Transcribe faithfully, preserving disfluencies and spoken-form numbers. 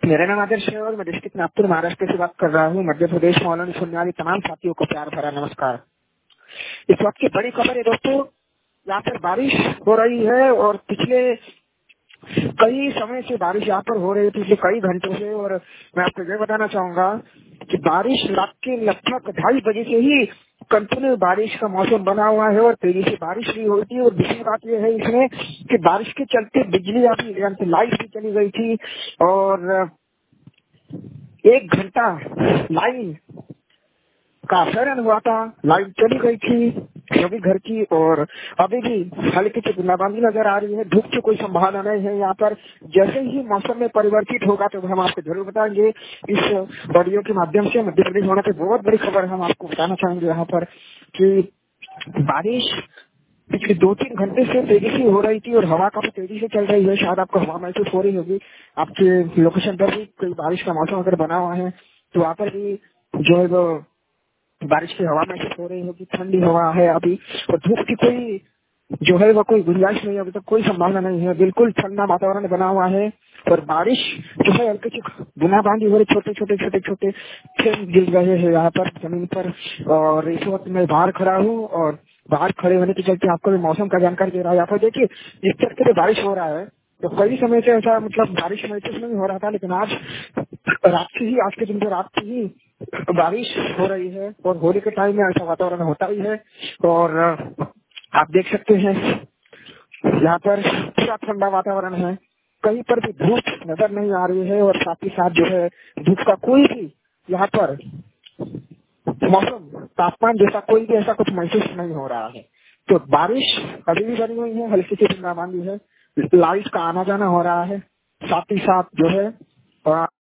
मेरा नाम आदर्श है और मैं डिस्ट्रिक्ट नागपुर महाराष्ट्र से बात कर रहा हूँ। मध्य प्रदेश मॉलन सुनने वाले तमाम साथियों को प्यार भरा नमस्कार। इस वक्त की बड़ी खबर है दोस्तों, यहाँ पर बारिश हो रही है और पिछले कई समय से बारिश यहाँ पर हो रही है, पिछले कई घंटों से। और मैं आपको ये बताना चाहूंगा कि बारिश रात के लगभग ढाई बजे से ही कंटिन्यू बारिश का मौसम बना हुआ है और तेजी से बारिश भी होती है। और दूसरी बात यह है इसमें कि बारिश के चलते बिजली अभी यानी लाइट भी चली गई थी और एक घंटा लाइन का शरण हुआ था, लाइन चली गई थी सभी घर की। और अभी भी हल्की सी बूंदाबांदी नजर आ रही है, धूप की कोई संभावना नहीं है यहाँ पर। जैसे ही मौसम में परिवर्तित होगा तो हम आपको जरूर बताएंगे इस ऑडियो के माध्यम से। मध्य प्रदेश होने की बहुत बड़ी खबर हम आपको बताना चाहेंगे यहाँ पर कि बारिश पिछले दो तीन घंटे से तेजी से हो रही थी और हवा काफी तेजी से चल रही है। शायद आपको हवा महसूस हो रही होगी, आपके लोकेशन पर भी कोई बारिश का मौसम अगर बना हुआ है तो वहाँ पर भी जो है वो बारिश की हवा महसूस हो रही होगी। ठंडी हवा है अभी और धूप की कोई जो है वो कोई गुंजाइश नहीं है, अभी तक कोई संभावना नहीं है। बिल्कुल ठंडा वातावरण बना हुआ है और बारिश जो है हल्की सी बूंदाबांदी हो रही, छोटे छोटे छोटे छोटे फेन गिर रहे हैं यहाँ पर जमीन पर। और इस वक्त मैं बाहर खड़ा हूँ और बाहर खड़े होने के चलते आपको भी मौसम का जानकारी दे रहा है। यहाँ पर देखिए जिस तरीके से बारिश हो रहा है तो कई समय से ऐसा मतलब बारिश महसूस नहीं हो रहा था, लेकिन आज रात से ही आज के दिन में रात से ही बारिश हो रही है। और होली के टाइम में ऐसा वातावरण होता ही है। और आप देख सकते हैं यहाँ पर पूरा ठंडा वातावरण है, कहीं पर भी धूप नजर नहीं आ रही है। और साथ ही साथ जो है धूप का कोई भी यहाँ पर मौसम तापमान जैसा कोई भी ऐसा कुछ महसूस नहीं हो रहा है। तो बारिश अभी भी बनी हुई है, हल्की सी बूंदाबांदी है, लाइट का आना जाना हो रहा है, साथ ही साथ जो है